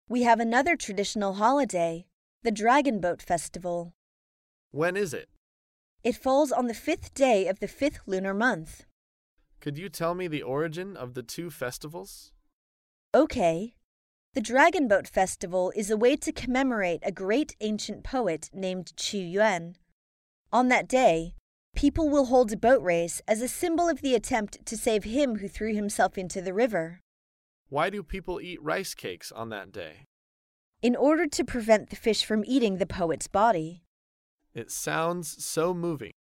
We have another traditional holiday, the Dragon Boat Festival. When is it? It falls on the 5th day of the 5th lunar month. Could you tell me the origin of the two festivals? Okay. The Dragon Boat Festival is a way to commemorate a great ancient poet named Qu Yuan. On that day, people will hold a boat race as a symbol of the attempt to save him who threw himself into the river. Why do people eat rice cakes on that day? In order to prevent the fish from eating the poet's body. It sounds so moving.